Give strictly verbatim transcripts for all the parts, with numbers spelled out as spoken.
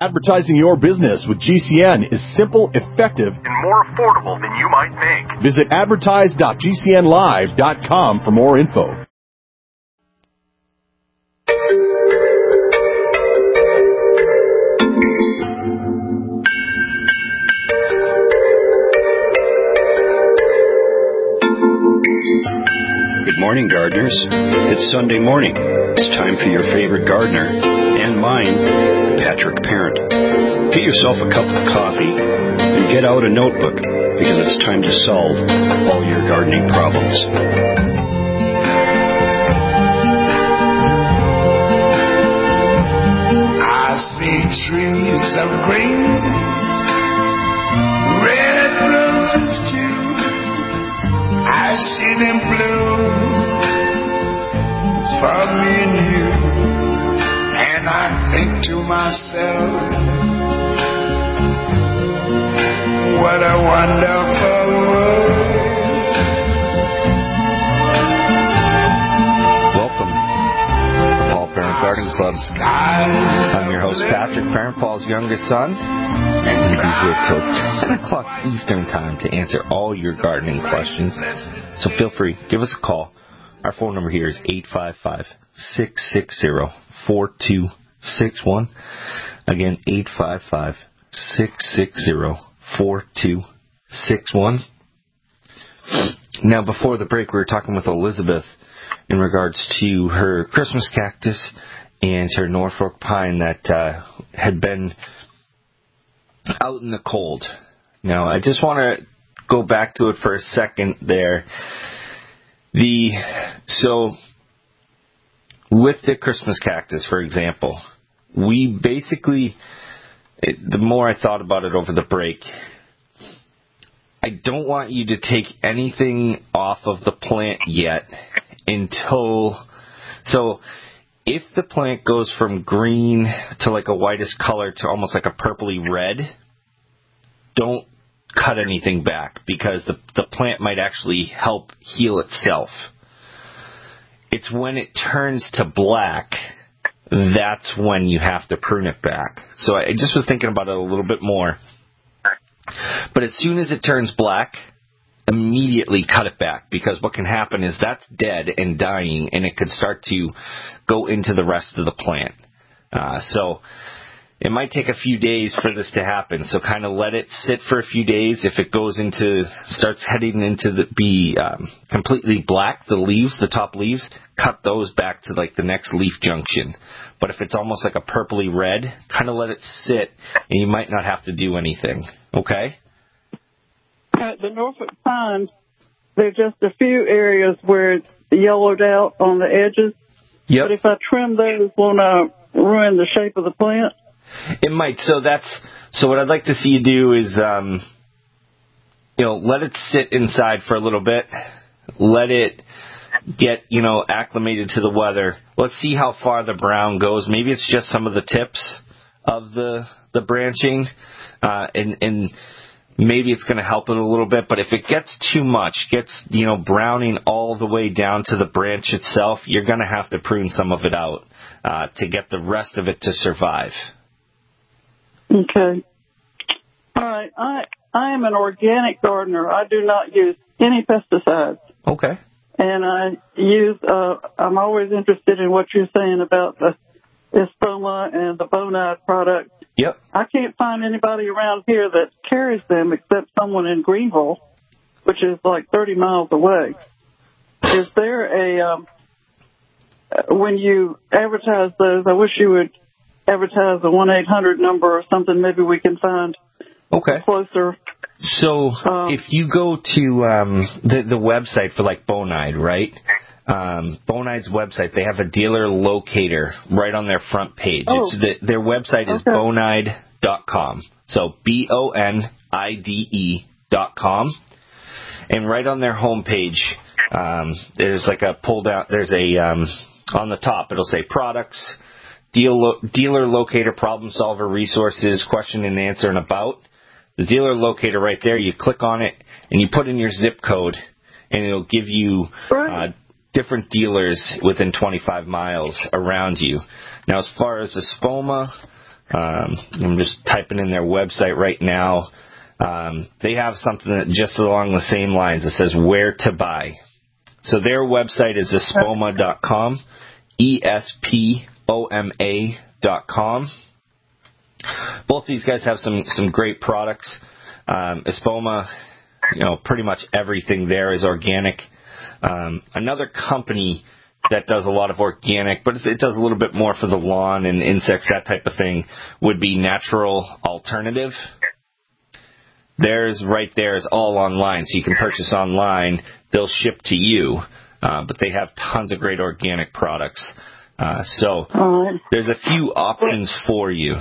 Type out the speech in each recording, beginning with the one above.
Advertising your business with G C N is simple, effective, and more affordable than you might think. Visit advertise dot g c n live dot com for more info. Good morning, gardeners. It's Sunday morning. It's time for your favorite gardener, and mine, Patrick Parent. Get yourself a cup of coffee and get out a notebook, because it's time to solve all your gardening problems. I see trees of green, red roses too. I see them bloom for me and you, and I think to myself, what a wonderful world. Welcome to Paul Parent Garden Club. I'm your host, Patrick Parent, Paul's youngest son, and we'll be here till ten o'clock Eastern Time to answer all your gardening questions. So feel free, give us a call. Our phone number here is eight five five, six six zero, four two six one. Again, eight five five, six six zero, four two six one. Now, before the break, we were talking with Elizabeth in regards to her Christmas cactus and her Norfolk pine that uh, had been out in the cold. Now, I just want to go back to it for a second there. The so with the Christmas cactus, for example, we basically, it, the more I thought about it over the break, I don't want you to take anything off of the plant yet until, so if the plant goes from green to like a whitish color to almost like a purpley red, don't cut anything back, because the, the plant might actually help heal itself. It's when it turns to black, that's when you have to prune it back. So I just was thinking about it a little bit more. But as soon as it turns black, immediately cut it back, because what can happen is that's dead and dying, and it could start to go into the rest of the plant. Uh, so it might take a few days for this to happen. So kind of let it sit for a few days. If it goes into, starts heading into the be um, completely black, the leaves, the top leaves, cut those back to like the next leaf junction. But if it's almost like a purpley red, kind of let it sit, and you might not have to do anything. Okay? At the Norfolk pines, there's just a few areas where it's yellowed out on the edges. Yep. But if I trim those, won't I ruin the shape of the plant? It might. So that's so. What I'd like to see you do is, um, you know, let it sit inside for a little bit. Let it get, you know, acclimated to the weather. Let's see how far the brown goes. Maybe it's just some of the tips of the the branching, uh, and and maybe it's going to help it a little bit. But if it gets too much, gets, you know, browning all the way down to the branch itself, you're going to have to prune some of it out uh, to get the rest of it to survive. Okay. All right. I I am an organic gardener. I do not use any pesticides. Okay. And I use, uh, I'm always interested in what you're saying about the Espoma and the Bonide product. Yep. I can't find anybody around here that carries them except someone in Greenville, which is like thirty miles away. Is there a, um, when you advertise those, I wish you would advertise the one eight hundred number or something. Maybe we can find okay. closer. So um, if you go to um, the, the website for like Bonide, right? Um, Bonide's website, they have a dealer locator right on their front page. Oh. It's the, their website is okay. bonide dot com. So B O N I D E dot com. And right on their homepage, um, there's like a pull down, there's a, um, on the top, it'll say products, deal, dealer locator, problem solver, resources, question and answer, and about. The dealer locator right there, you click on it, and you put in your zip code, and it'll give you uh, different dealers within twenty-five miles around you. Now, as far as Espoma Um, I'm just typing in their website right now. Um, they have something that just along the same lines. It says where to buy. So their website is espoma dot com, E S P O M A dot com. Both these guys have some, some great products. Um, Espoma, you know, pretty much everything there is organic. Um, another company that does a lot of organic, but it does a little bit more for the lawn and insects, that type of thing, would be Natural Alternative. Theirs right there is all online, so you can purchase online. They'll ship to you, uh, but they have tons of great organic products. Uh, so right. There's a few options for you.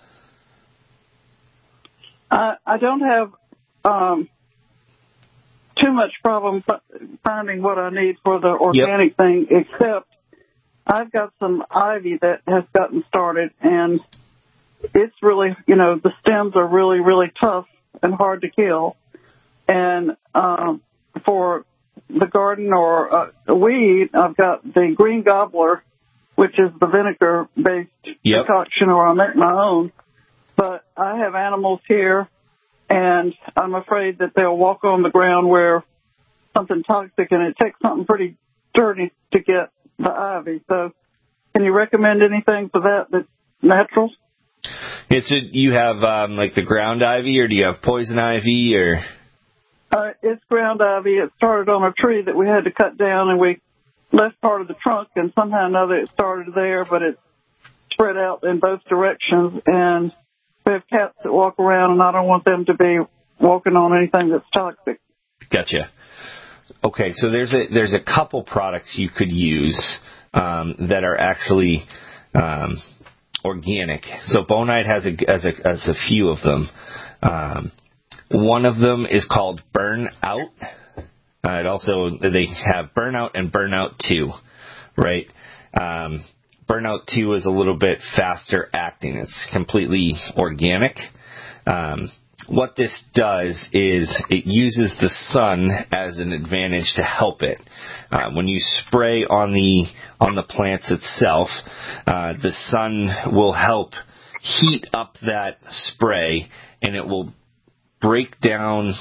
I, I don't have um, too much problem finding what I need for the organic yep. thing, except I've got some ivy that has gotten started, and it's really, you know, the stems are really, really tough and hard to kill. And um, for the garden or uh, the weed, I've got the green gobbler, which is the vinegar-based yep. concoction, or I make my own. But I have animals here, and I'm afraid that they'll walk on the ground where something toxic, and it takes something pretty dirty to get the ivy. So can you recommend anything for that that's natural? It's a, you have um, like the ground ivy, or do you have poison ivy, or? Uh, it's ground ivy. It started on a tree that we had to cut down, and we left part of the trunk, and somehow or another it started there, but it spread out in both directions, and we have cats that walk around, and I don't want them to be walking on anything that's toxic. Gotcha. Okay, so there's a there's a couple products you could use um, that are actually um, organic. So Bonide has a has a, has a few of them. Um, one of them is called Burnout. Uh, it also they have Burnout and Burnout Two, right? Um, Burnout two is a little bit faster acting. It's completely organic. Um, what this does is it uses the sun as an advantage to help it. Uh, when you spray on the on the plants itself, uh, the sun will help heat up that spray, and it will break down.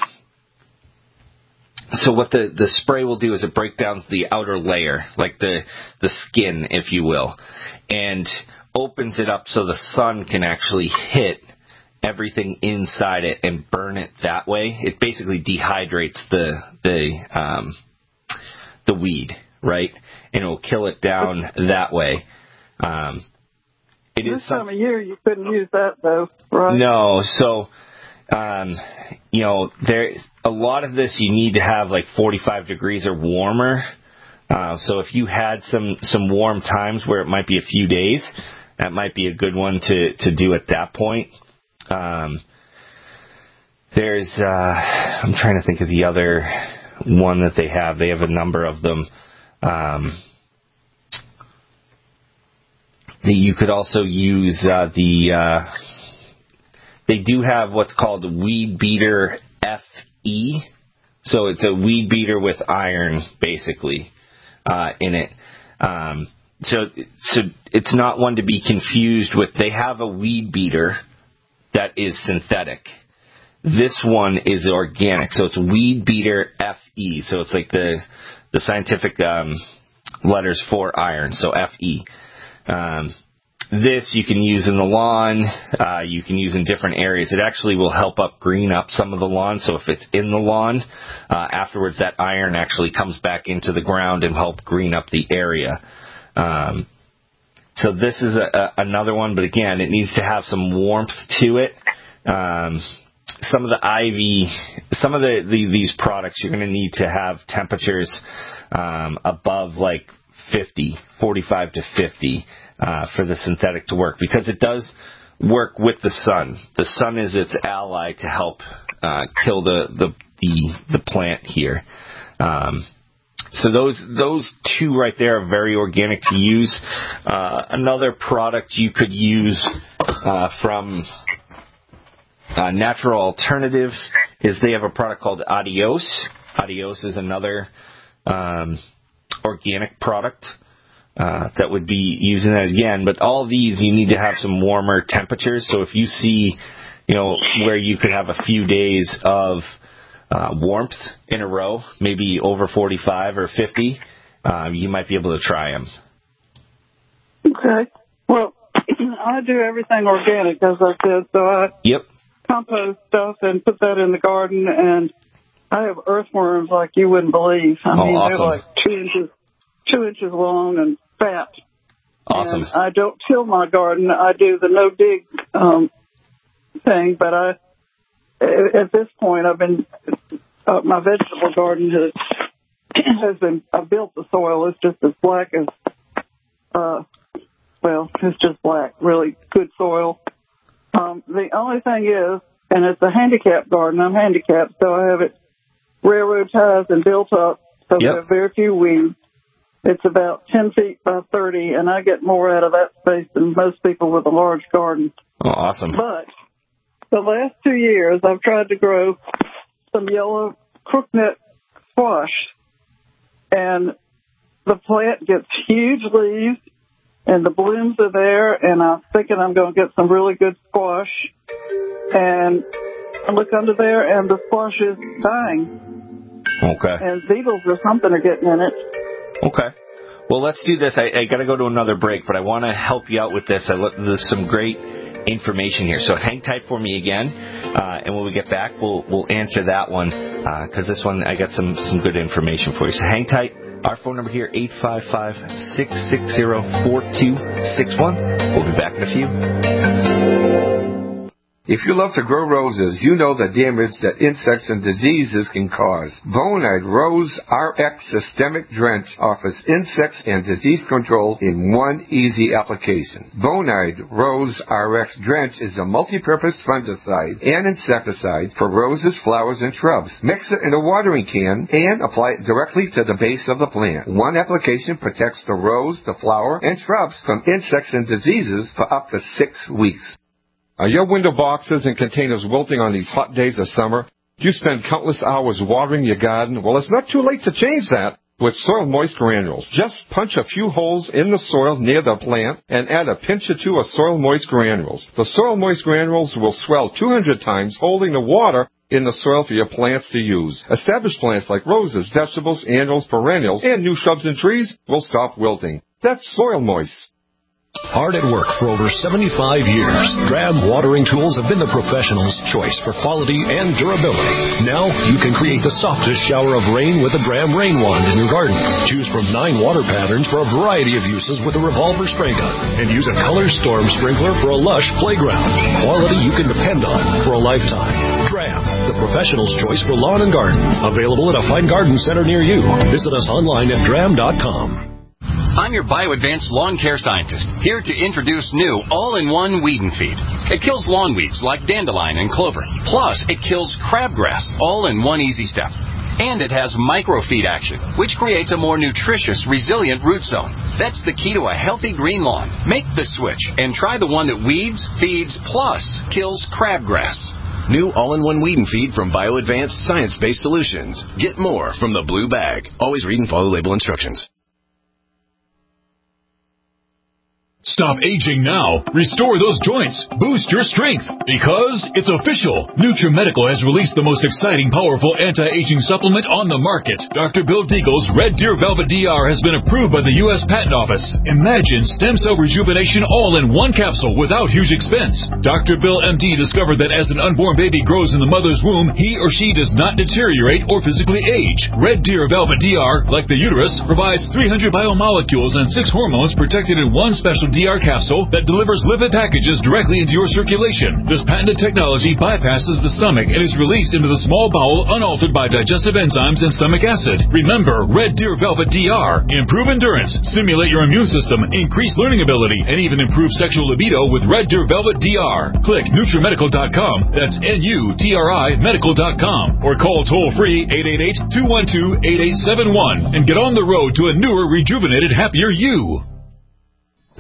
So what the, the spray will do is it breaks down the outer layer, like the, the skin, if you will, and opens it up so the sun can actually hit everything inside it and burn it that way. It basically dehydrates the the um, the weed, right? And it will kill it down that way. Um, it this is some, time of year you couldn't use that, though, right? No, so... Um, you know, there a lot of this you need to have like forty-five degrees or warmer. Uh, so if you had some, some warm times where it might be a few days, that might be a good one to, to do at that point. Um, there's, uh, I'm trying to think of the other one that they have. They have a number of them. Um, the, you could also use uh, the... Uh, They do have what's called Weed Beater F E. So it's a weed beater with iron, basically, uh, in it. Um, so, so it's not one to be confused with. They have a weed beater that is synthetic. This one is organic. So it's Weed Beater F E. So it's like the the scientific um, letters for iron. So F E. Um, This you can use in the lawn, uh, you can use in different areas. It actually will help up green up some of the lawn. So if it's in the lawn, uh, afterwards that iron actually comes back into the ground and help green up the area. Um, so this is a, a, another one, but again, it needs to have some warmth to it. Um, some of the ivy, some of the, the these products, you're going to need to have temperatures um, above like fifty, forty-five to fifty. Uh, for the synthetic to work, because it does work with the sun. The sun is its ally to help uh, kill the, the the the plant here. Um, so those those two right there are very organic to use. Uh, another product you could use uh, from uh, Natural Alternatives is they have a product called Adios. Adios is another um, organic product. uh, that would be using that again. But all these, you need to have some warmer temperatures. So if you see, you know, where you could have a few days of uh, warmth in a row, maybe over forty-five or fifty, uh, you might be able to try them. Okay. Well, I do everything organic, as I said, so I yep. compost stuff and put that in the garden, and I have earthworms like you wouldn't believe. I oh, mean, awesome. they're like two inches, two inches long and fat. Awesome. And I don't till my garden. I do the no-dig um, thing, but I, at this point, I've been, uh, my vegetable garden has, has been, I built the soil. It's just as black as, uh, well, it's just black, really good soil. Um, the only thing is, and it's a handicapped garden, I'm handicapped, so I have it railroad ties and built up, so yep. there are very few weeds. It's about ten feet by thirty, and I get more out of that space than most people with a large garden. Oh, awesome. But the last two years, I've tried to grow some yellow crookneck squash, and the plant gets huge leaves, and the blooms are there, and I'm thinking I'm going to get some really good squash. And I look under there, and the squash is dying. Okay. And beetles or something are getting in it. Okay. Well, let's do this. I, I got to go to another break, but I want to help you out with this. I look, there's some great information here. So hang tight for me again, uh, and when we get back, we'll we'll answer that one, because uh, this one, I got some, some good information for you. So hang tight. Our phone number here, eight five five, six six zero, four two six one. We'll be back in a few. If you love to grow roses, you know the damage that insects and diseases can cause. Bonide Rose R X Systemic Drench offers insects and disease control in one easy application. Bonide Rose R X Drench is a multi-purpose fungicide and insecticide for roses, flowers, and shrubs. Mix it in a watering can and apply it directly to the base of the plant. One application protects the rose, the flower, and shrubs from insects and diseases for up to six weeks. Are your window boxes and containers wilting on these hot days of summer? Do you spend countless hours watering your garden? Well, it's not too late to change that with Soil Moist Granules. Just punch a few holes in the soil near the plant and add a pinch or two of Soil Moist Granules. The Soil Moist Granules will swell two hundred times, holding the water in the soil for your plants to use. Established plants like roses, vegetables, annuals, perennials, and new shrubs and trees will stop wilting. That's Soil Moist. Hard at work for over seventy-five years, Dram watering tools have been the professional's choice for quality and durability. Now you can create the softest shower of rain with a Dram rain wand in your garden. Choose from nine water patterns for a variety of uses with a revolver spray gun, and use a color storm sprinkler for a lush playground. Quality you can depend on for a lifetime. Dram, the professional's choice for lawn and garden. Available at a fine garden center near you. Visit us online at dram dot com. I'm your BioAdvanced lawn care scientist, here to introduce new all-in-one weed and feed. It kills lawn weeds like dandelion and clover. Plus, it kills crabgrass, all in one easy step. And it has microfeed action, which creates a more nutritious, resilient root zone. That's the key to a healthy green lawn. Make the switch and try the one that weeds, feeds, plus kills crabgrass. New all-in-one weed and feed from BioAdvanced Science-Based Solutions. Get more from the blue bag. Always read and follow label instructions. Stop aging now. Restore those joints. Boost your strength. Because it's official. NutriMedical has released the most exciting, powerful anti-aging supplement on the market. Doctor Bill Deagle's Red Deer Velvet D R has been approved by the U S Patent Office. Imagine stem cell rejuvenation all in one capsule without huge expense. Doctor Bill M D discovered that as an unborn baby grows in the mother's womb, he or she does not deteriorate or physically age. Red Deer Velvet D R, like the uterus, provides three hundred biomolecules and six hormones protected in one special D R capsule that delivers lipid packages directly into your circulation. This patented technology bypasses the stomach and is released into the small bowel unaltered by digestive enzymes and stomach acid. Remember, Red Deer Velvet D R. Improve endurance, stimulate your immune system, increase learning ability, and even improve sexual libido with Red Deer Velvet D R. Click NutriMedical dot com. That's N U T R I medical dot com. Or call toll-free eight eight eight, two one two, eight eight seven one and get on the road to a newer, rejuvenated, happier you.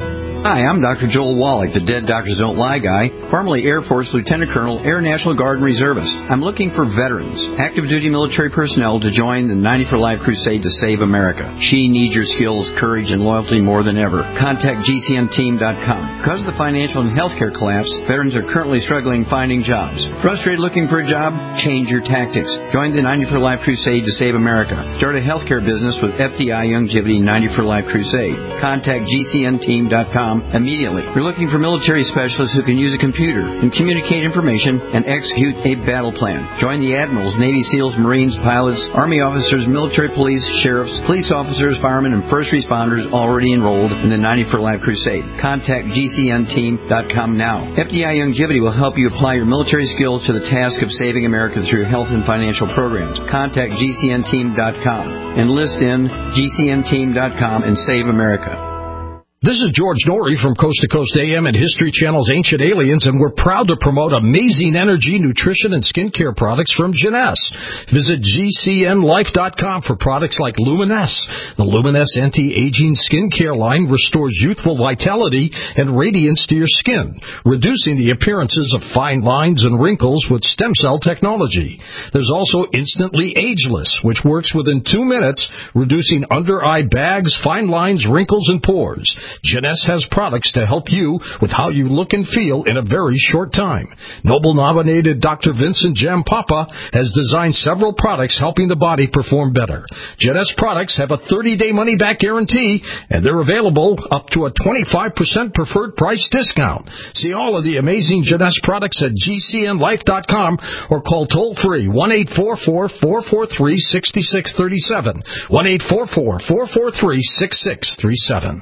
Hi, I'm Doctor Joel Wallach, the Dead Doctors Don't Lie guy, formerly Air Force Lieutenant Colonel, Air National Guard and Reservist. I'm looking for veterans, active duty military personnel to join the ninety for Life crusade to save America. She needs your skills, courage, and loyalty more than ever. Contact G C N team dot com. Because of the financial and healthcare collapse, veterans are currently struggling finding jobs. Frustrated looking for a job? Change your tactics. Join the ninety for Life crusade to save America. Start a healthcare business with F D I Youngevity ninety for Life crusade. Contact G C N team dot com immediately. We're looking for military specialists who can use a computer and communicate information and execute a battle plan. Join the admirals, Navy SEALs, Marines, pilots, Army officers, military police, sheriffs, police officers, firemen, and first responders already enrolled in the ninety for Life crusade. Contact G C N team dot com now. F D I Youngevity will help you apply your military skills to the task of saving America through health and financial programs. Contact G C N team dot com. Enlist in G C N team dot com and save America. This is George Norrie from Coast to Coast A M and History Channel's Ancient Aliens, and we're proud to promote amazing energy, nutrition, and skincare products from Jeunesse. Visit G C N life dot com for products like Luminesse. The Luminesse anti-aging skincare line restores youthful vitality and radiance to your skin, reducing the appearances of fine lines and wrinkles with stem cell technology. There's also Instantly Ageless, which works within two minutes, reducing under-eye bags, fine lines, wrinkles, and pores. Jeunesse has products to help you with how you look and feel in a very short time. Nobel-nominated Doctor Vincent Jampapa has designed several products helping the body perform better. Jeunesse products have a thirty-day money-back guarantee, and they're available up to a twenty-five percent preferred price discount. See all of the amazing Jeunesse products at G C N life dot com or call toll-free one eight four four, four four three, six six three seven, one eight four four, four four three, six six three seven.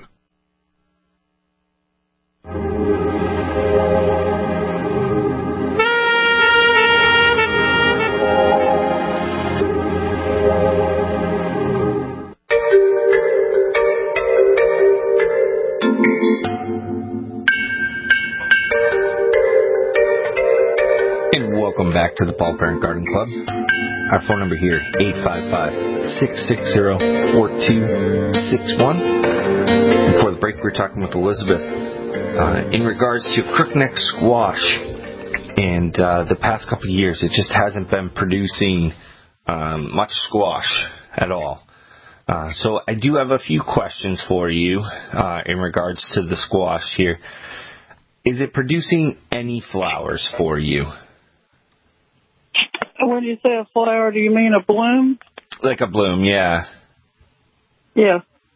And welcome back to the Paul Parent Garden Club. Our phone number here, eight five five, six six zero, four two six one. Before the break, we were talking with Elizabeth uh, in regards to crookneck squash. And uh, the past couple of years, it just hasn't been producing um, much squash at all. Uh, so I do have a few questions for you uh, in regards to the squash here. Is it producing any flowers for you? When you say a flower, do you mean a bloom? Like a bloom, yeah. Yeah.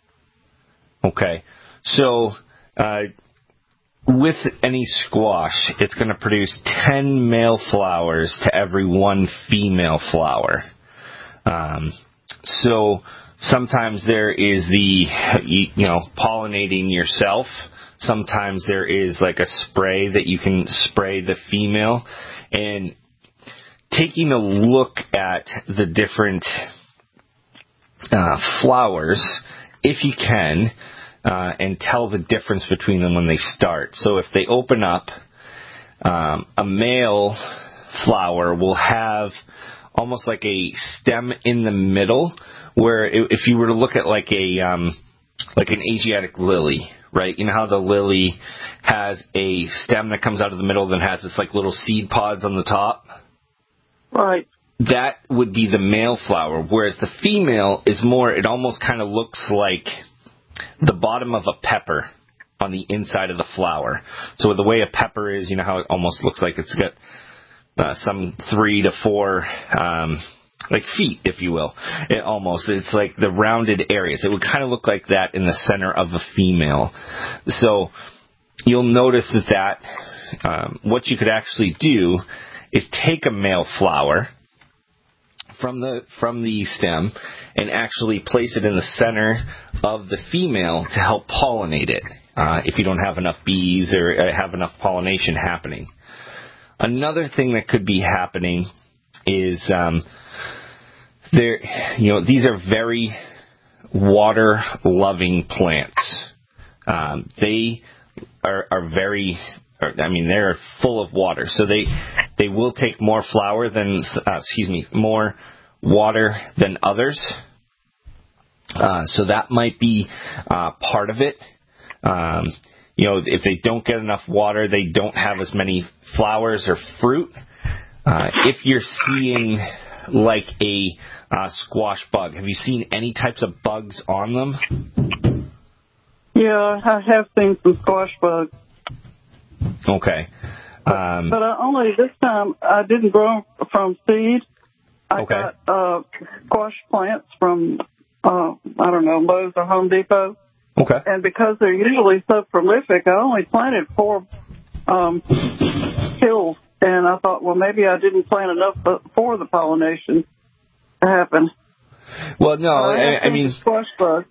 Okay. So, uh, with any squash, it's going to produce ten male flowers to every one female flower. Um, so, sometimes there is the, you know, pollinating yourself. Sometimes there is like a spray that you can spray the female. And taking a look at the different uh, flowers, if you can, uh, and tell the difference between them when they start. So if they open up, um, a male flower will have almost like a stem in the middle, where if you were to look at like a um, like an Asiatic lily, right? You know how the lily has a stem that comes out of the middle, then has this like little seed pods on the top? Right. That would be the male flower, whereas the female is more, it almost kind of looks like the bottom of a pepper on the inside of the flower. So the way a pepper is, you know how it almost looks like it's got uh, some three to four, um, like feet, if you will. It almost, it's like the rounded areas. It would kind of look like that in the center of a female. So you'll notice that that um, what you could actually do is take a male flower from the from the stem and actually place it in the center of the female to help pollinate it, uh, if you don't have enough bees or have enough pollination happening. Another thing that could be happening is um, there, you know, these are very water-loving plants. Um, they are, are very I mean, they're full of water, so they they will take more flour than, uh, excuse me, more water than others. Uh, so that might be uh, part of it. Um, you know, if they don't get enough water, they don't have as many flowers or fruit. Uh, if you're seeing like a uh, squash bug, have you seen any types of bugs on them? Yeah, I have seen some squash bugs. Okay. Um, but I only this time I didn't grow from seed. I okay. got uh, squash plants from uh, I don't know Lowe's or Home Depot. Okay. And because they're usually so prolific, I only planted four um, hills, and I thought, well, maybe I didn't plant enough for the pollination to happen. Well, no, uh, I, I, I mean, squash bugs.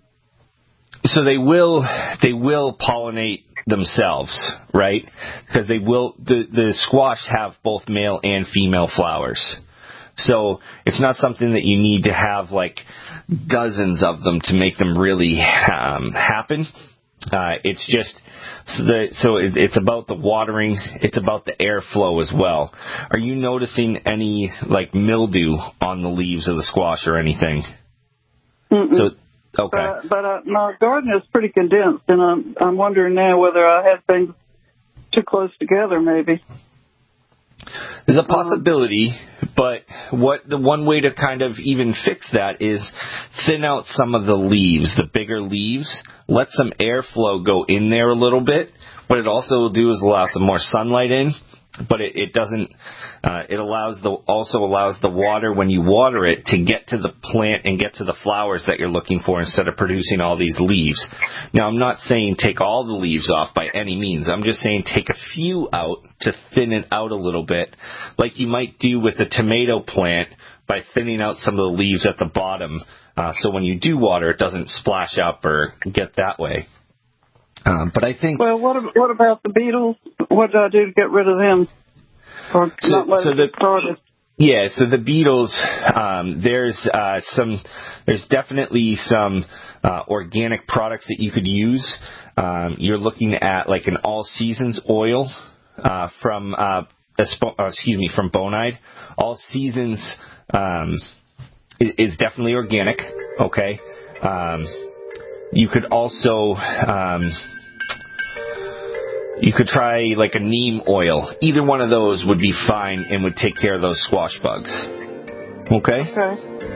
So they will they will pollinate themselves, right? Because they will the the squash have both male and female flowers. So it's not something that you need to have like dozens of them to make them really um, happen. Uh, it's just so, the, so it, it's about the watering. It's about the airflow as well. Are you noticing any like mildew on the leaves of the squash or anything? Mm-mm. So okay, but, but uh, my garden is pretty condensed, and I'm I'm wondering now whether I have things too close together, maybe. There's a possibility, but what the one way to kind of even fix that is thin out some of the leaves, the bigger leaves, let some airflow go in there a little bit. What it also will do is allow some more sunlight in, but it, it doesn't. Uh, it allows the also allows the water when you water it to get to the plant and get to the flowers that you're looking for instead of producing all these leaves. Now, I'm not saying take all the leaves off by any means. I'm just saying take a few out to thin it out a little bit, like you might do with a tomato plant by thinning out some of the leaves at the bottom, uh, so when you do water, it doesn't splash up or get that way. Um, but I think. Well, what what about the beetles? What do I do to get rid of them? Or so, not let so it the, get started? Yeah, so the beetles, um, there's uh, some, there's definitely some uh, organic products that you could use. Um, you're looking at like an all seasons oil uh, from, uh, excuse me, from Bonide. All seasons um, is definitely organic. Okay. Um, you could also. Um, You could try like a neem oil. Either one of those would be fine and would take care of those squash bugs. Okay? Okay.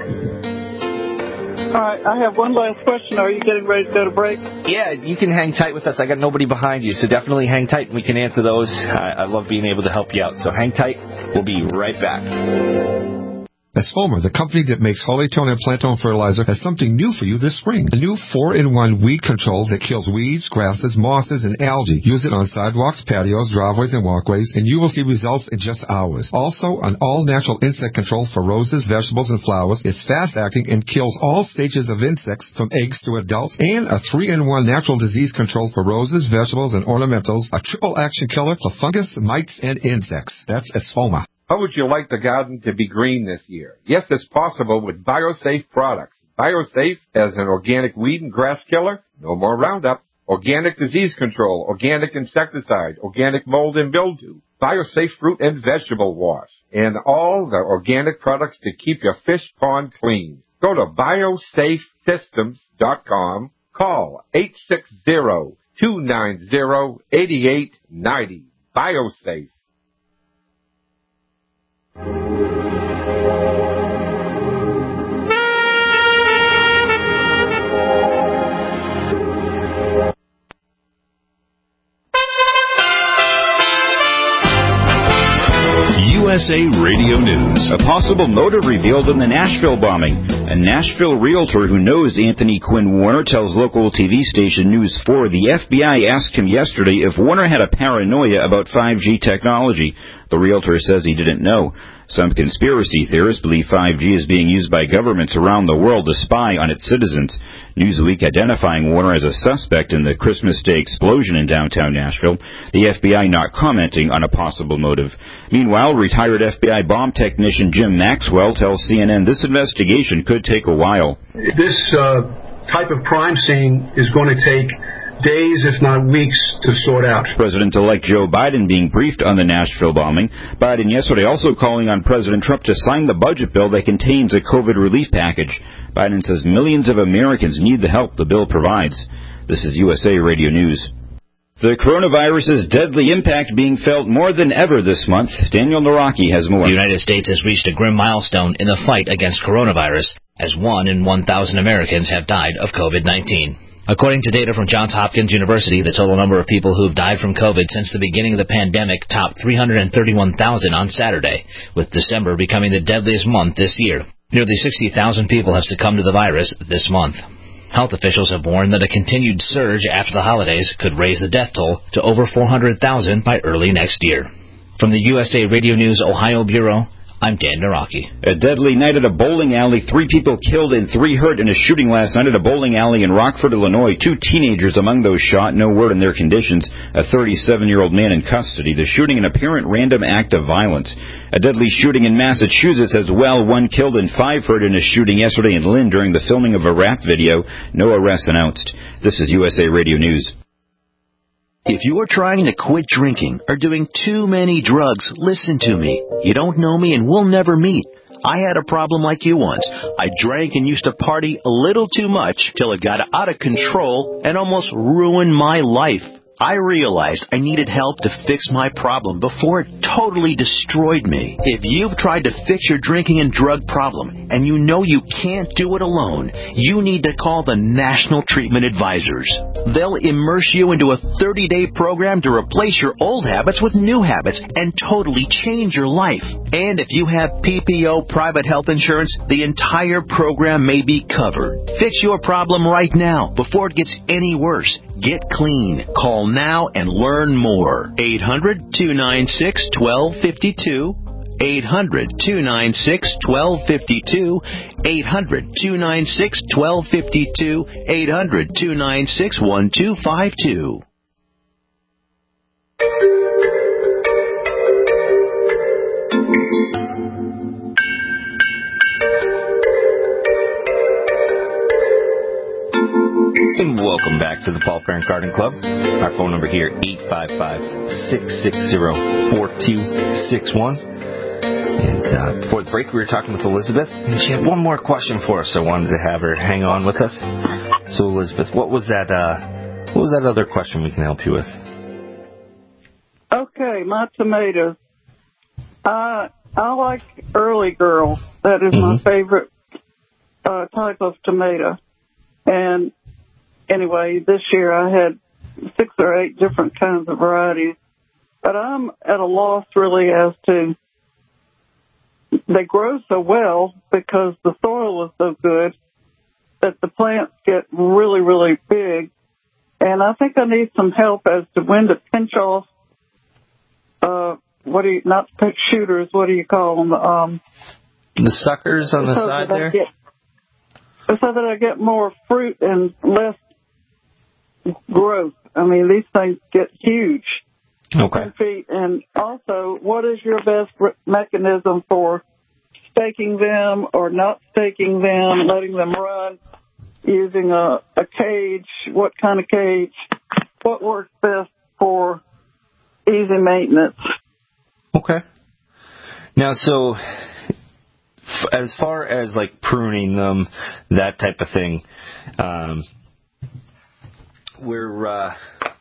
All right, I have one last question. Are you getting ready to go to break? Yeah, you can hang tight with us. I got nobody behind you, so definitely hang tight and we can answer those. I, I love being able to help you out. So hang tight. We'll be right back. Esfoma, the company that makes Hollytone and Plantone fertilizer, has something new for you this spring. A new four in one weed control that kills weeds, grasses, mosses, and algae. Use it on sidewalks, patios, driveways, and walkways, and you will see results in just hours. Also, an all-natural insect control for roses, vegetables, and flowers. It's fast-acting and kills all stages of insects from eggs to adults. And a three in one natural disease control for roses, vegetables, and ornamentals. A triple-action killer for fungus, mites, and insects. That's Esfoma. How would you like the garden to be green this year? Yes, it's possible with BioSafe products. BioSafe as an organic weed and grass killer, no more Roundup. Organic disease control, organic insecticide, organic mold and mildew. BioSafe fruit and vegetable wash. And all the organic products to keep your fish pond clean. Go to biosafe systems dot com. Call eight six zero, two nine zero, eight eight nine zero. BioSafe. U S A Radio News. A possible motive revealed in the Nashville bombing. A Nashville realtor who knows Anthony Quinn Warner tells local T V station News four the F B I asked him yesterday if Warner had a paranoia about five G technology. The realtor says he didn't know. Some conspiracy theorists believe five G is being used by governments around the world to spy on its citizens. Newsweek identifying Warner as a suspect in the Christmas Day explosion in downtown Nashville, the F B I not commenting on a possible motive. Meanwhile, retired F B I bomb technician Jim Maxwell tells C N N this investigation could take a while. This uh, type of crime scene is going to take days, if not weeks, to sort out. President-elect Joe Biden being briefed on the Nashville bombing. Biden yesterday also calling on President Trump to sign the budget bill that contains a COVID relief package. Biden says millions of Americans need the help the bill provides. This is U S A Radio News. The coronavirus's deadly impact being felt more than ever this month. Daniel Naraki has more. The United States has reached a grim milestone in the fight against coronavirus, as one in one thousand Americans have died of COVID nineteen. According to data from Johns Hopkins University, the total number of people who have died from COVID since the beginning of the pandemic topped three hundred thirty-one thousand on Saturday, with December becoming the deadliest month this year. Nearly sixty thousand people have succumbed to the virus this month. Health officials have warned that a continued surge after the holidays could raise the death toll to over four hundred thousand by early next year. From the U S A Radio News Ohio Bureau, I'm Dan Naraki. A deadly night at a bowling alley. Three people killed and three hurt in a shooting last night at a bowling alley in Rockford, Illinois. Two teenagers among those shot. No word on their conditions. A thirty-seven-year-old man in custody. The shooting an apparent random act of violence. A deadly shooting in Massachusetts as well. One killed and five hurt in a shooting yesterday in Lynn during the filming of a rap video. No arrests announced. This is U S A Radio News. If you are trying to quit drinking or doing too many drugs, listen to me. You don't know me and we'll never meet. I had a problem like you once. I drank and used to party a little too much till it got out of control and almost ruined my life. I realized I needed help to fix my problem before it totally destroyed me. If you've tried to fix your drinking and drug problem and you know you can't do it alone, you need to call the National Treatment Advisors. They'll immerse you into a thirty-day program to replace your old habits with new habits and totally change your life. And if you have P P O private health insurance, the entire program may be covered. Fix your problem right now before it gets any worse. Get clean. Call now and learn more. eight hundred, two nine six, one two five two. eight hundred, two nine six, one two five two. eight hundred, two nine six, one two five two. eight hundred, two nine six, one two five two. And welcome back to the Paul Parent Garden Club. Our phone number here, eight five five, six six zero, four two six one. And uh, before the break, we were talking with Elizabeth, and she had one more question for us. So I wanted to have her hang on with us. So, Elizabeth, what was that? Uh, what was that other question we can help you with? Okay, my tomatoes. I I like Early Girl. That is mm-hmm. my favorite uh, type of tomato. And anyway, this year I had six or eight different kinds of varieties. But I'm at a loss really as to, they grow so well because the soil is so good that the plants get really, really big. And I think I need some help as to when to pinch off, uh, what do you, not pick shooters, what do you call them? Um, the suckers on the side there? Get, so that I get more fruit and less growth. I mean, these things get huge. Okay. ten feet. And also, what is your best re- mechanism for staking them or not staking them, letting them run, using a, a cage? What kind of cage? What works best for easy maintenance? Okay. Now, so as far as like pruning them, that type of thing, um, we're uh,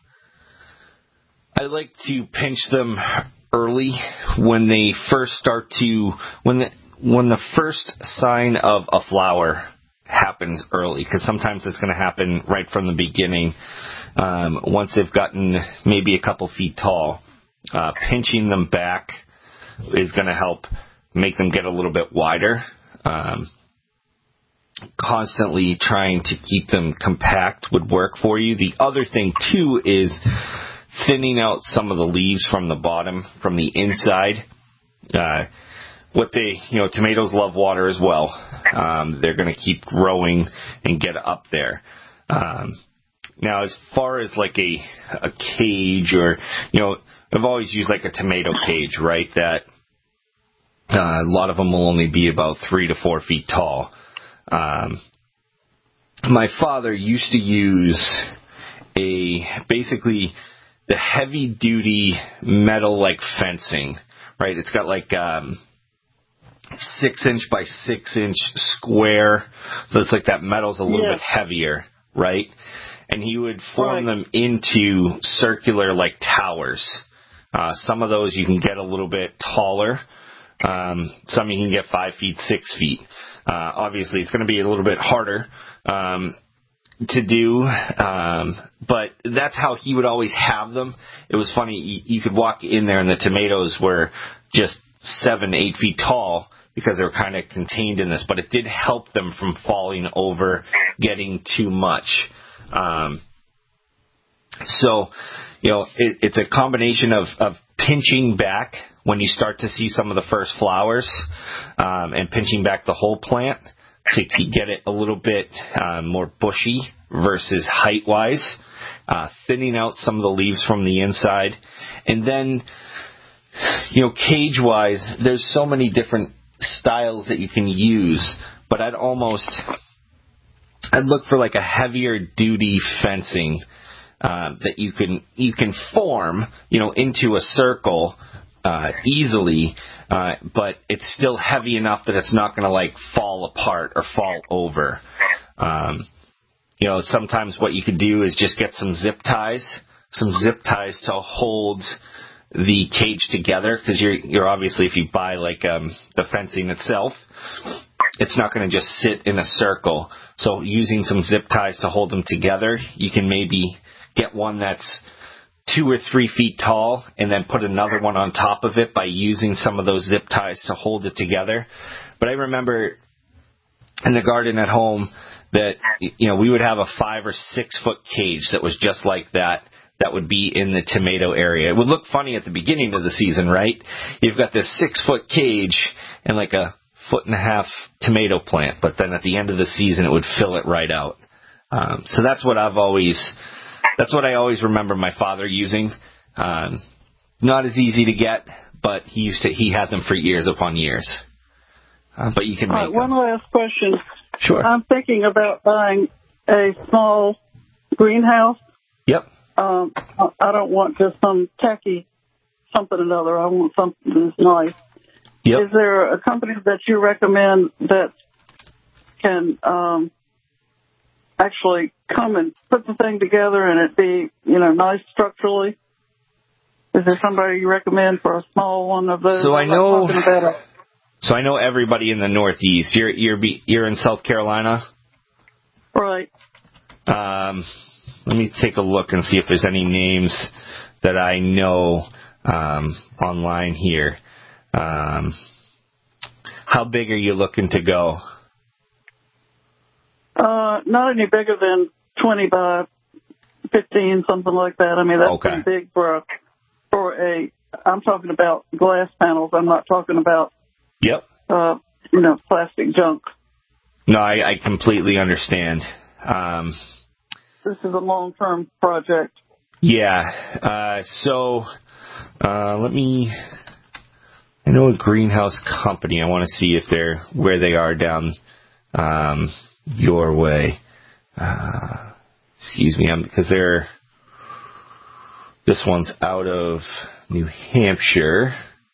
I like to pinch them early when they first start to when the when the first sign of a flower happens early, because sometimes it's going to happen right from the beginning. Um, once they've gotten maybe a couple feet tall, uh, pinching them back is going to help make them get a little bit wider. Um, constantly trying to keep them compact would work for you. The other thing, too, is thinning out some of the leaves from the bottom, from the inside. Uh, what they, you know, tomatoes love water as well. Um, they're going to keep growing and get up there. Um, now, as far as like a, a cage or, you know, I've always used like a tomato cage, right, that Uh, a lot of them will only be about three to four feet tall. Um, my father used to use a basically the heavy-duty metal-like fencing, right? It's got like um, six-inch by six-inch square, so it's like that metal's a little yeah. bit heavier, right? and he would form right. them into circular, like, towers. Uh, some of those you can get a little bit taller. Um, some you can get five feet, six feet. Uh, obviously, it's going to be a little bit harder um, to do, um, but that's how he would always have them. It was funny. You, you could walk in there, and the tomatoes were just seven, eight feet tall because they were kind of contained in this, but it did help them from falling over, getting too much. Um, so, you know, it, it's a combination of, of pinching back when you start to see some of the first flowers, um, and pinching back the whole plant to get it a little bit uh, more bushy versus height-wise, uh, thinning out some of the leaves from the inside. And then, you know, cage-wise, there's so many different styles that you can use, but I'd almost, I'd look for like a heavier duty fencing uh, that you can, you can form, you know, into a circle uh, easily, uh, but it's still heavy enough that it's not going to like fall apart or fall over. Um, you know, sometimes what you could do is just get some zip ties, some zip ties to hold the cage together, because you're you're obviously, if you buy like um, the fencing itself, it's not going to just sit in a circle. So using some zip ties to hold them together, you can maybe get one that's two or three feet tall and then put another one on top of it by using some of those zip ties to hold it together. But I remember in the garden at home that, you know, we would have a five or six foot cage that was just like that, that would be in the tomato area. It would look funny at the beginning of the season, right? You've got this six foot cage and like a foot and a half tomato plant, but then at the end of the season it would fill it right out. Um, so that's what I've always, that's what I always remember my father using. Um, not as easy to get, but he used to, he had them for years upon years. Uh, but you can make uh, one them. last question. Sure. I'm thinking about buying a small greenhouse. Yep. Um, I don't want just some tacky something or another. I want something that's nice. Yep. Is there a company that you recommend that can um, actually come and put the thing together and it be, you know, nice structurally? Is there somebody you recommend for a small one of those? So I know. I'm talking about a, So I know everybody in the Northeast. You're you're you're in South Carolina, right? Um, let me take a look and see if there's any names that I know um, online here. Um, how big are you looking to go? Uh, not any bigger than twenty by fifteen, something like that. I mean, that's okay. pretty big for a for a. I'm talking about glass panels. I'm not talking about. Yep. Uh, you know, plastic junk. No, I, I completely understand. Um, this is a long-term project. Yeah. Uh, so, uh, let me, I know a greenhouse company. I want to see if they're, where they are down, um, your way. Uh, excuse me, I'm, because they're, this one's out of New Hampshire.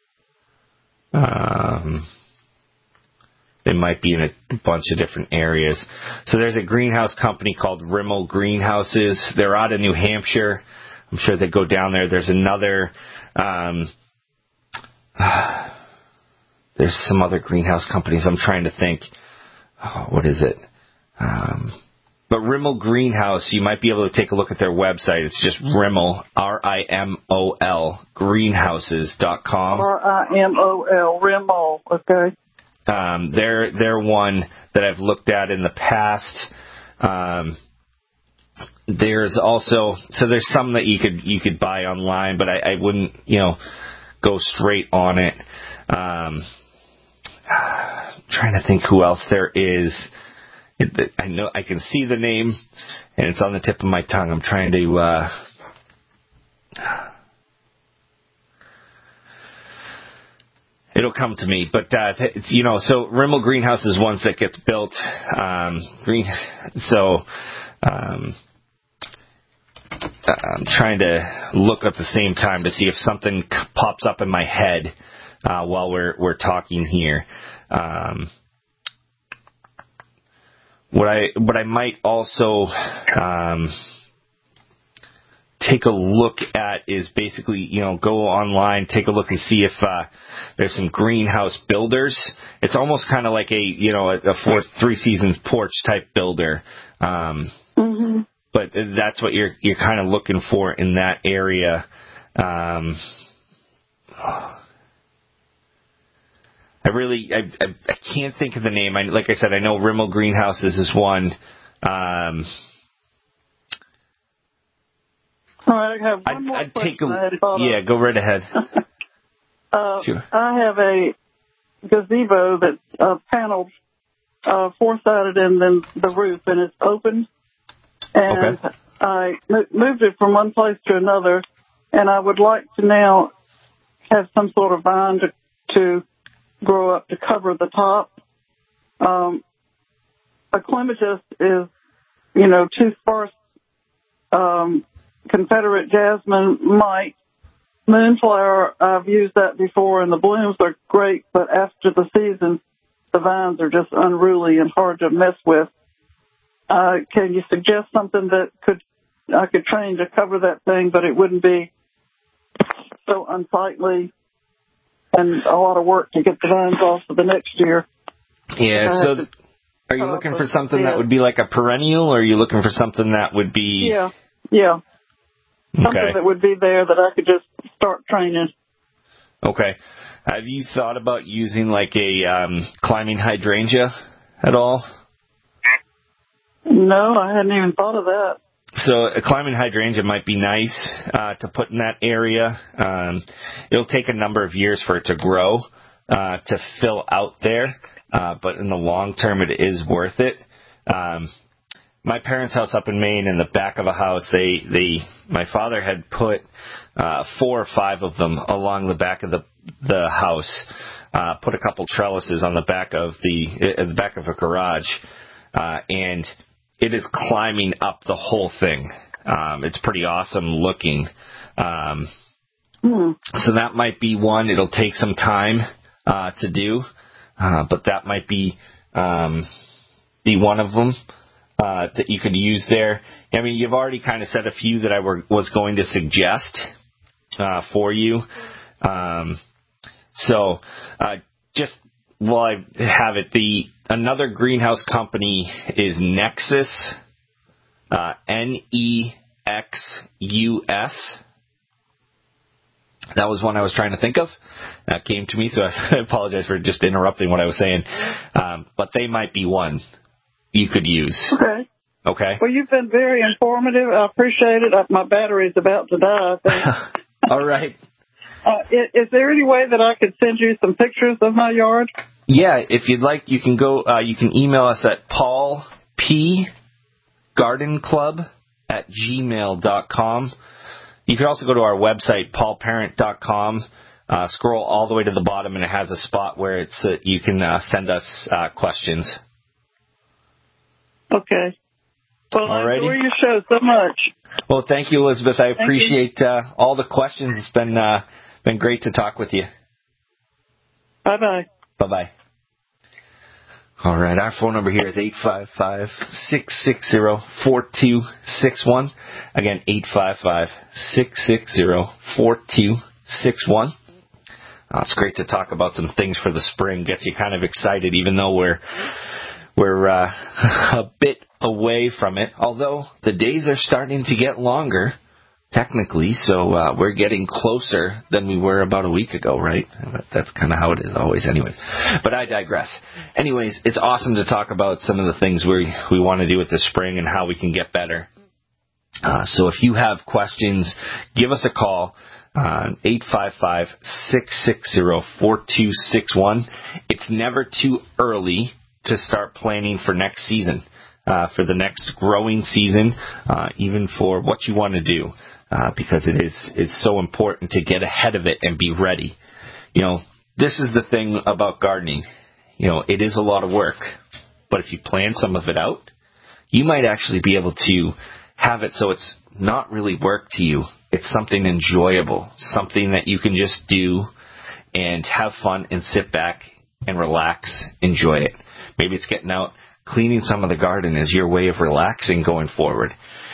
Um, they might be in a bunch of different areas. So there's a greenhouse company called Rimmel Greenhouses. They're out of New Hampshire. I'm sure they go down there. There's another, um, uh, there's some other greenhouse companies. I'm trying to think. Oh, what is it? Um, but Rimmel Greenhouse, you might be able to take a look at their website. It's just Rimmel, R I M O L, greenhouses dot com. R I M O L, Rimmel, okay. Um, they're, they're one that I've looked at in the past. Um, there's also, so there's some that you could, you could buy online, but I, I wouldn't, you know, go straight on it. Um, trying to think who else there is. It, I know I can see the name, and it's on the tip of my tongue. I'm trying to. Uh, it'll come to me, but uh, it's, you know, so Rimmel Greenhouse is ones that gets built. Um, green, so um, I'm trying to look at the same time to see if something pops up in my head uh, while we're we're talking here. Um, What I what I might also um, take a look at is basically, you know, go online, take a look and see if uh, there's some greenhouse builders. It's almost kind of like a, you know, a, a four, three seasons porch type builder. Um, mm-hmm. But that's what you're you're kind of looking for in that area. Um, I really, I, I, I can't think of the name. I, like I said, I know Rimmel Greenhouses is one. Um, All right, I have one I'd, more I'd question. take a, I had thought yeah, of. go right ahead. uh, Sure. I have a gazebo that's uh, paneled, uh, four-sided, and then the roof, and it's open. And okay. I mo- moved it from one place to another, and I would like to now have some sort of vine to, to grow up to cover the top. Um, a clematis is, you know, too sparse. Um, Confederate jasmine might. Moonflower, I've used that before, and the blooms are great, but after the season, the vines are just unruly and hard to mess with. Uh, can you suggest something that could I could train to cover that thing, but it wouldn't be so unsightly and a lot of work to get the vines off for the next year? Yeah, so th- are you looking for something yeah. that would be like a perennial, or are you looking for something that would be... Yeah, yeah. Something okay. that would be there that I could just start training. Okay. Have you thought about using like a um, climbing hydrangea at all? No, I hadn't even thought of that. So a climbing hydrangea might be nice uh, to put in that area. Um, it'll take a number of years for it to grow, uh, to fill out there, uh, but in the long term it is worth it. Um, my parents' house up in Maine, in the back of a house, they, they my father had put uh, four or five of them along the back of the the house, uh, put a couple trellises on the back of the, uh, the back of a garage, uh, and it is climbing up the whole thing. Um, it's pretty awesome looking. Um, mm. So that might be one. It'll take some time uh, to do, uh, but that might be um, be one of them uh, that you could use there. I mean, you've already kind of said a few that I were, was going to suggest uh, for you. Um, so uh, just while I have it, the another greenhouse company is Nexus, uh, N E X U S. That was one I was trying to think of. That came to me, so I apologize for just interrupting what I was saying. Um, but they might be one you could use. Okay. Okay. Well, you've been very informative. I appreciate it. My battery's about to die, I think. All right. Uh, is, is there any way that I could send you some pictures of my yard? Yeah, if you'd like, you can go. Uh, you can email us at paul p garden club at gmail dot com. You can also go to our website, paul parent dot com. Uh, scroll all the way to the bottom, and it has a spot where it's uh, you can uh, send us uh, questions. Okay. Well, Alrighty. I enjoy your show so much. Well, thank you, Elizabeth. I Thank appreciate uh, all the questions. It's been uh, been great to talk with you. Bye bye. Bye-bye. All right, our phone number here is eight five five, six six zero, four two six one. Again, eight five five, six six zero, four two six one. Uh, it's great to talk about some things for the spring. Gets you kind of excited, even though we're we're uh, a bit away from it. Although the days are starting to get longer, technically, so uh, we're getting closer than we were about a week ago, right? That's kind of how it is always anyways. But I digress. Anyways, it's awesome to talk about some of the things we we want to do with the spring and how we can get better. Uh, so if you have questions, give us a call. Uh, eight five five, six six zero, four two six one. It's never too early to start planning for next season, uh, for the next growing season, uh, even for what you want to do. Uh, because it is is so important to get ahead of it and be ready. You know, this is the thing about gardening. You know, it is a lot of work, but if you plan some of it out, you might actually be able to have it so it's not really work to you. It's something enjoyable, something that you can just do and have fun and sit back and relax, enjoy it. Maybe it's getting out, cleaning some of the garden is your way of relaxing going forward.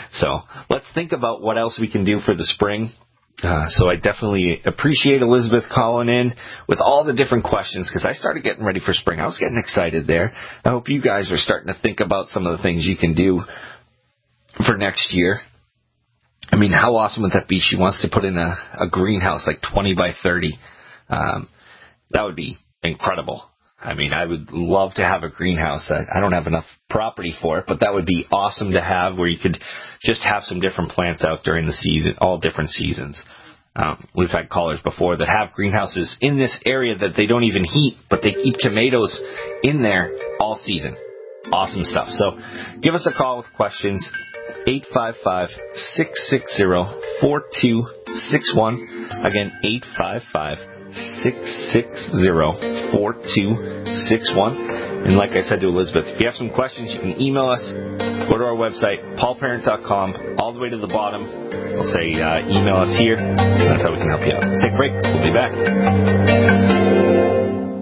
So let's think about what else we can do for the spring. Uh, so I definitely appreciate Elizabeth calling in with all the different questions, because I started getting ready for spring. I was getting excited there. I hope you guys are starting to think about some of the things you can do for next year. I mean, how awesome would that be? She wants to put in a, a greenhouse like twenty by thirty. Um, that would be incredible. I mean, I would love to have a greenhouse. I, I don't have enough property for it, but that would be awesome to have, where you could just have some different plants out during the season, all different seasons. Um, we've had callers before that have greenhouses in this area that they don't even heat, but they keep tomatoes in there all season. Awesome stuff. So give us a call with questions. eight five five, six six zero, four two six one. Again, eight five five, six six zero, four two six one. And like I said to Elizabeth, if you have some questions, you can email us. Go to our website, paul parent dot com. All the way to the bottom, it'll say uh, email us here. That's how we can help you out. Take a break. We'll be back.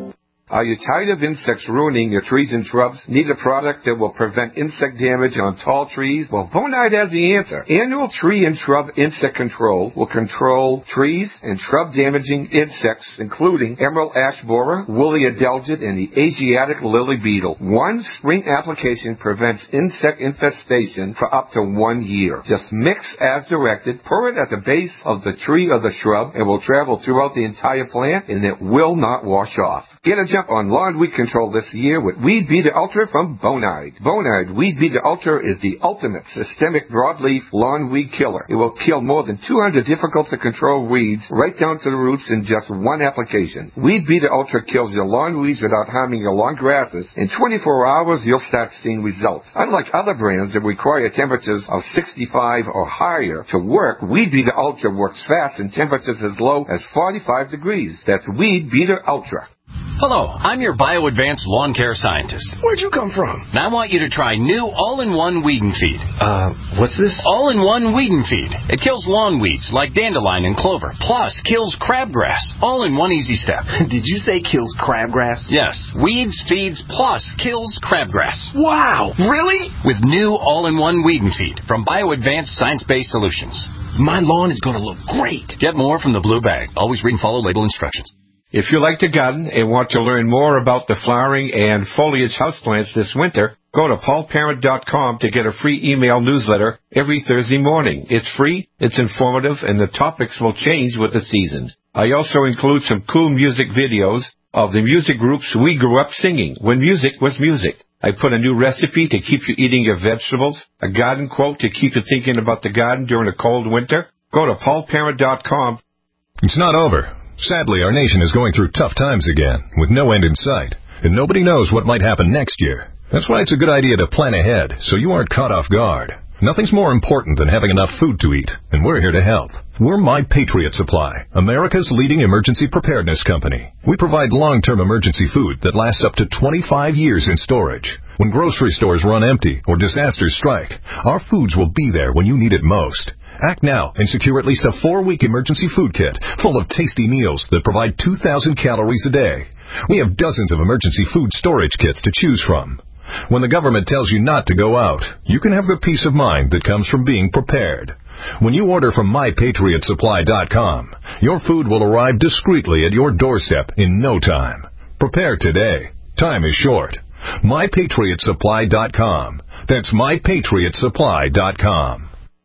Are you tired of insects ruining your trees and shrubs? Need a product that will prevent insect damage on tall trees? Well, Bonide has the answer. Annual Tree and Shrub Insect Control will control trees and shrub damaging insects, including emerald ash borer, woolly adelgid, and the Asiatic lily beetle. One spring application prevents insect infestation for up to one year. Just mix as directed, pour it at the base of the tree or the shrub, and will travel throughout the entire plant, and it will not wash off. Get a jump on lawn weed control this year with Weed Beater Ultra from Bonide. Bonide Weed Beater Ultra is the ultimate systemic broadleaf lawn weed killer. It will kill more than two hundred difficult to control weeds right down to the roots in just one application. Weed Beater Ultra kills your lawn weeds without harming your lawn grasses. In twenty-four hours, you'll start seeing results. Unlike other brands that require temperatures of sixty-five or higher to work, Weed Beater Ultra works fast in temperatures as low as forty-five degrees. That's Weed Beater Ultra. Hello, I'm your BioAdvanced lawn care scientist. Where'd you come from? And I want you to try new all-in-one weed and feed. Uh, what's this? All-in-one weed and feed. It kills lawn weeds like dandelion and clover, plus kills crabgrass, all in one easy step. Did you say kills crabgrass? Yes, weeds, feeds, plus kills crabgrass. Wow, really? With new all-in-one weed and feed from BioAdvanced Science-Based Solutions. My lawn is going to look great. Get more from the blue bag. Always read and follow label instructions. If you like to garden and want to learn more about the flowering and foliage houseplants this winter, go to paul parent dot com to get a free email newsletter every Thursday morning. It's free, it's informative, and the topics will change with the seasons. I also include some cool music videos of the music groups we grew up singing when music was music. I put a new recipe to keep you eating your vegetables, a garden quote to keep you thinking about the garden during a cold winter. Go to paul parent dot com. It's not over. Sadly, our nation is going through tough times again, with no end in sight, and nobody knows what might happen next year. That's why it's a good idea to plan ahead, so you aren't caught off guard. Nothing's more important than having enough food to eat, and we're here to help. We're My Patriot Supply, America's leading emergency preparedness company. We provide long-term emergency food that lasts up to twenty-five years in storage. When grocery stores run empty or disasters strike, our foods will be there when you need it most. Act now and secure at least a four-week emergency food kit full of tasty meals that provide two thousand calories a day. We have dozens of emergency food storage kits to choose from. When the government tells you not to go out, you can have the peace of mind that comes from being prepared. When you order from my patriot supply dot com, your food will arrive discreetly at your doorstep in no time. Prepare today. Time is short. my patriot supply dot com. That's my patriot supply dot com.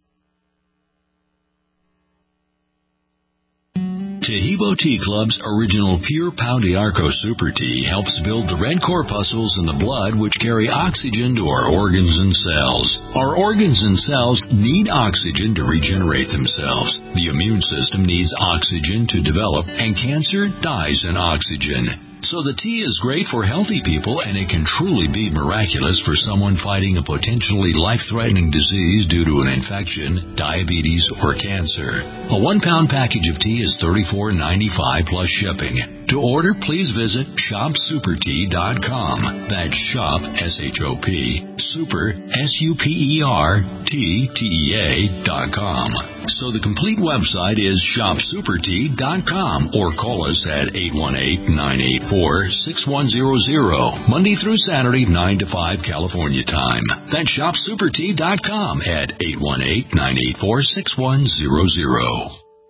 Taheebo Tea Club's original Pure Pau d'Arco Super Tea helps build the red corpuscles in the blood which carry oxygen to our organs and cells. Our organs and cells need oxygen to regenerate themselves. The immune system needs oxygen to develop, and cancer dies in oxygen. So the tea is great for healthy people, and it can truly be miraculous for someone fighting a potentially life-threatening disease due to an infection, diabetes, or cancer. A one-pound package of tea is thirty-four ninety-five plus shipping. To order, please visit shop super tea dot com. That's shop, S H O P, super, S U P E R, T, T E A dot com. So the complete website is shop super tea dot com or call us at eight one eight, nine eight four, six one zero zero, Monday through Saturday, nine to five California time. That's shop super tea dot com at eight one eight, nine eight four, six one zero zero.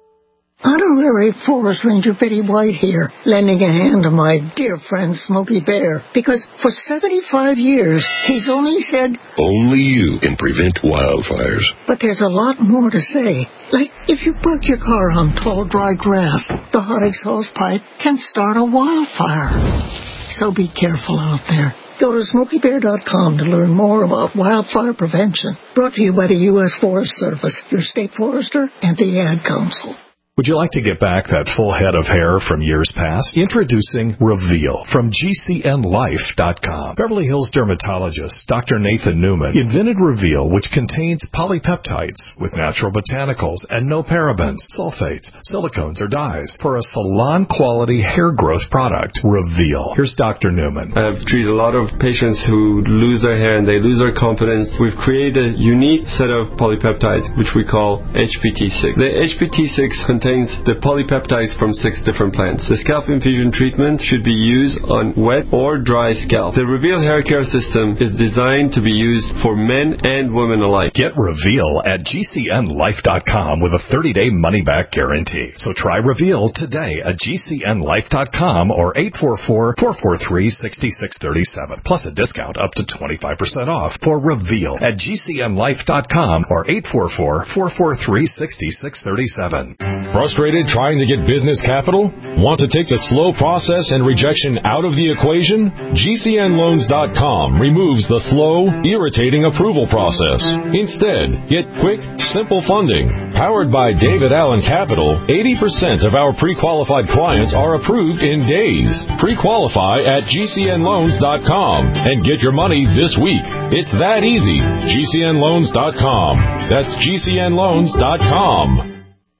Honorary Forest Ranger Betty White here, lending a hand to my dear friend Smokey Bear, because for seventy-five years, he's only said, only you can prevent wildfires. But there's a lot more to say. Like, if you park your car on tall, dry grass, the hot exhaust pipe can start a wildfire. So be careful out there. Go to smokey bear dot com to learn more about wildfire prevention. Brought to you by the U S Forest Service, your state forester, and the Ad Council. Would you like to get back that full head of hair from years past? Introducing Reveal from G C N life dot com. Beverly Hills dermatologist Doctor Nathan Newman invented Reveal, which contains polypeptides with natural botanicals and no parabens, sulfates, silicones, or dyes for a salon-quality hair growth product. Reveal. Here's Doctor Newman. I've treated a lot of patients who lose their hair and they lose their confidence. We've created a unique set of polypeptides, which we call H P T six. The H P T six contains contains the polypeptides from six different plants. The scalp infusion treatment should be used on wet or dry scalp. The Reveal hair care system is designed to be used for men and women alike. Get Reveal at G C N life dot com with a thirty-day money-back guarantee. So try Reveal today at G C N life dot com or eight four four, four four three, six six three seven, plus a discount up to twenty-five percent off for Reveal at G C N life dot com or eight four four, four four three, six six three seven. Frustrated trying to get business capital? Want to take the slow process and rejection out of the equation? G C N loans dot com removes the slow, irritating approval process. Instead, get quick, simple funding. Powered by David Allen Capital, eighty percent of our pre-qualified clients are approved in days. Pre-qualify at G C N loans dot com and get your money this week. It's that easy. G C N loans dot com. That's G C N loans dot com.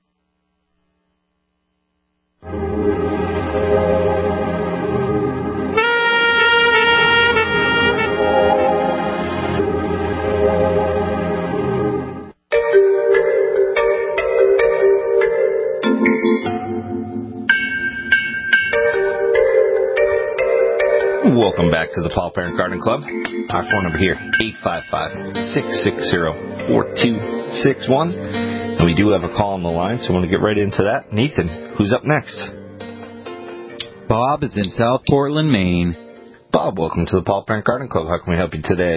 Welcome back to the Paul Parent Garden Club. Our phone number here, eight five five, six six zero, four two six one. And we do have a call on the line, so I want to get right into that. Nathan, who's up next? Bob is in South Portland, Maine. Bob, welcome to the Paul Parent Garden Club. How can we help you today?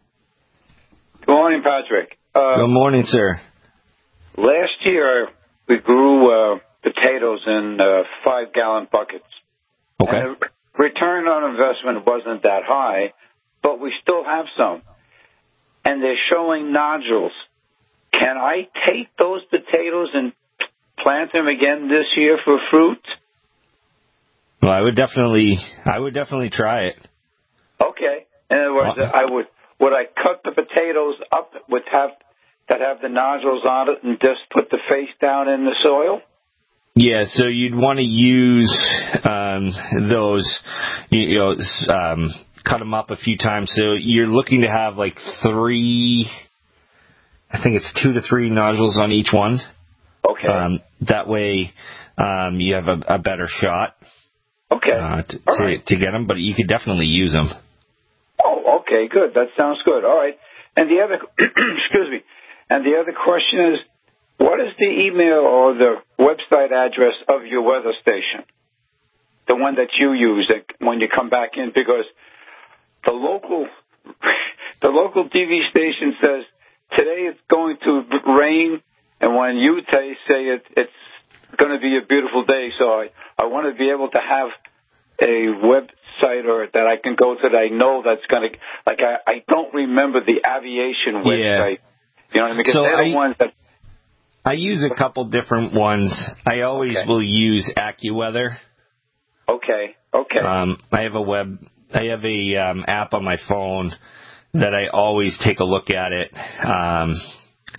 Good morning, Patrick. Uh, Good morning, sir. Last year, we grew uh, potatoes in uh, five-gallon buckets. Okay. And the return on investment wasn't that high, but we still have some. And they're showing nodules. Can I take those potatoes and plant them again this year for fruit? Well, I would definitely, I would definitely try it. Okay. In other words, well, I would would I cut the potatoes up with have that have the nodules on it and just put the face down in the soil? Yeah, so you'd want to use um, those, you know, um, cut them up a few times. So you're looking to have like three, I think it's two to three nodules on each one. Okay. Um, that way um, you have a, a better shot. Okay. Uh, to, to, right. to get them, but you could definitely use them. Oh, okay, good. That sounds good. All right. And the other, excuse me, and the other question is, what is the email or the website address of your weather station? The one that you use when you come back in, because the local, the local T V station says today it's going to rain, and when you say it, it's going to be a beautiful day. So I, I want to be able to have a website or that I can go to that I know that's going to, like I, I don't remember the aviation website. Yeah. You know what I mean? Because so they're I, the ones that. I use a couple different ones. I always okay. will use AccuWeather. Okay. Okay. Um, I have a web. I have a um, app on my phone that I always take a look at it. Um,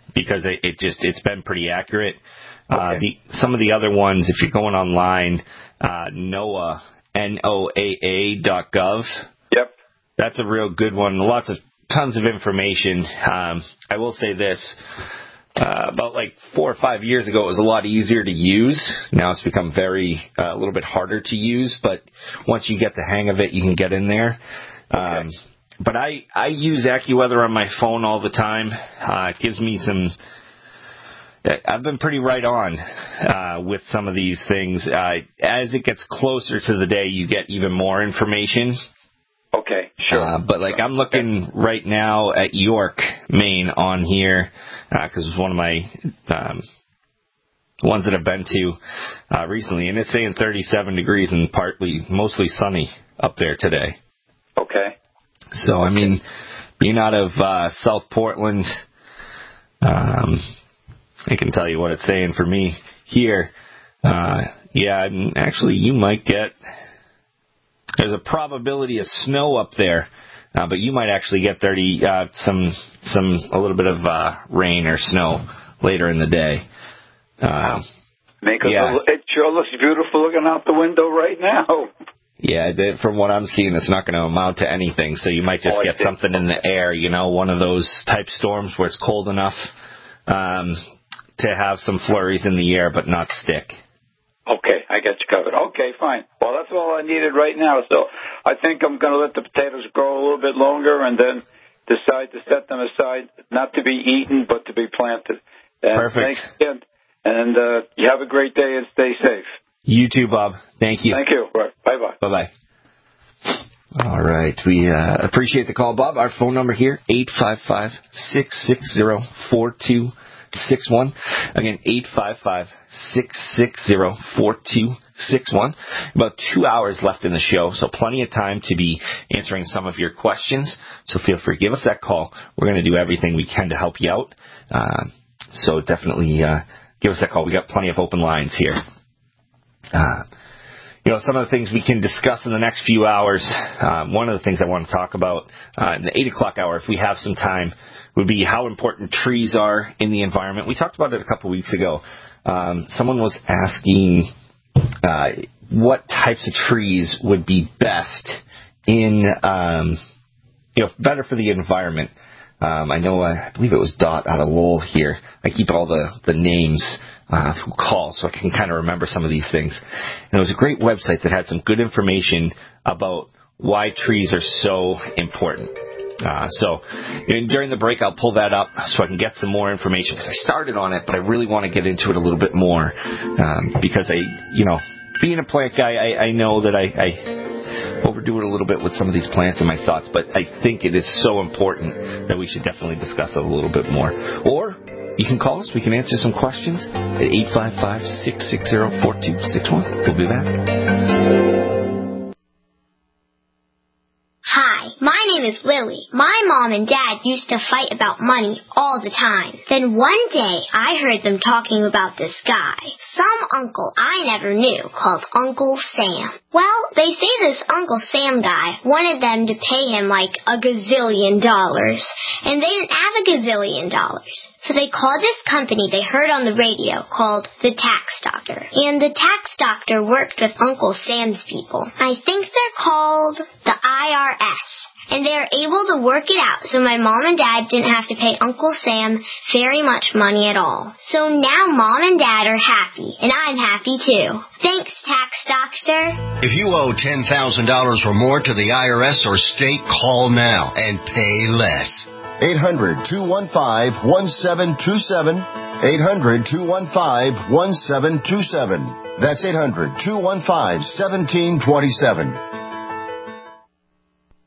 because it, it just it's been pretty accurate. Okay. Uh, the, some of the other ones, if you're going online, uh, NOAA, N O A A dot gov. Yep. That's a real good one. Lots of tons of information. Um, I will say this. Uh, about like four or five years ago, it was a lot easier to use. Now it's become very, uh, a little bit harder to use, but once you get the hang of it, you can get in there. Um, okay. But I, I use AccuWeather on my phone all the time. Uh, it gives me some, I've been pretty right on, uh, with some of these things. Uh, as it gets closer to the day, you get even more information. Okay, sure. Uh, but like I'm looking right now at York, Maine on here, because uh, it's one of my um, ones that I've been to uh, recently, and it's saying thirty-seven degrees and partly, mostly sunny up there today. Okay. So, I mean, being out of uh, South Portland, um, I can tell you what it's saying for me here. Uh, yeah, and actually you might get... There's a probability of snow up there, uh, but you might actually get thirty, uh, some, some, a little bit of uh, rain or snow later in the day. Uh, Make it, yeah. It sure looks beautiful looking out the window right now. Yeah, from what I'm seeing, it's not going to amount to anything. So you might just oh, get something in the air, you know, one of those type storms where it's cold enough um, to have some flurries in the air, but not stick. Okay, I got you covered. Okay, fine. Well, that's all I needed right now. So I think I'm going to let the potatoes grow a little bit longer and then decide to set them aside, not to be eaten, but to be planted. And Perfect. Thanks again. And uh, you have a great day and stay safe. You too, Bob. Thank you. Thank you. Bye-bye. Bye-bye. All right. We uh, appreciate the call, Bob. Our phone number here, eight five five, six six zero, four two six one. Again, eight five five, six six zero, four two six one. About two hours left in the show, so plenty of time to be answering some of your questions. So feel free, give us that call. We're going to do everything we can to help you out. Uh, so definitely uh, give us that call. We got plenty of open lines here. Uh, you know, some of the things we can discuss in the next few hours, um, one of the things I want to talk about uh, in the eight o'clock hour, if we have some time, would be how important trees are in the environment. We talked about it a couple weeks ago. Um, someone was asking uh, what types of trees would be best in, um, you know, better for the environment. Um, I know, uh, I believe it was Dot out of Lowell here. I keep all the, the names uh, who call so I can kind of remember some of these things. And it was a great website that had some good information about why trees are so important. Uh, so and during the break, I'll pull that up so I can get some more information because I started on it, but I really want to get into it a little bit more um, because I, you know, being a plant guy, I, I know that I, I overdo it a little bit with some of these plants and my thoughts, but I think it is so important that we should definitely discuss it a little bit more. Or you can call us. We can answer some questions at eight five five, six six zero, four two six one. We'll be back. Hi, my name is Lily. My mom and dad used to fight about money all the time. Then one day, I heard them talking about this guy, some uncle I never knew called Uncle Sam. Well, they say this Uncle Sam guy wanted them to pay him like a gazillion dollars, and they didn't have a gazillion dollars. So they called this company they heard on the radio called the Tax Doctor. And the Tax Doctor worked with Uncle Sam's people. I think they're called the I R S. And they are able to work it out so my mom and dad didn't have to pay Uncle Sam very much money at all. So now mom and dad are happy, and I'm happy too. Thanks, Tax Doctor. If you owe ten thousand dollars or more to the I R S or state, call now and pay less. eight hundred, two one five, one seven two seven. eight hundred, two one five, one seven two seven. That's eight hundred, two one five, one seven two seven.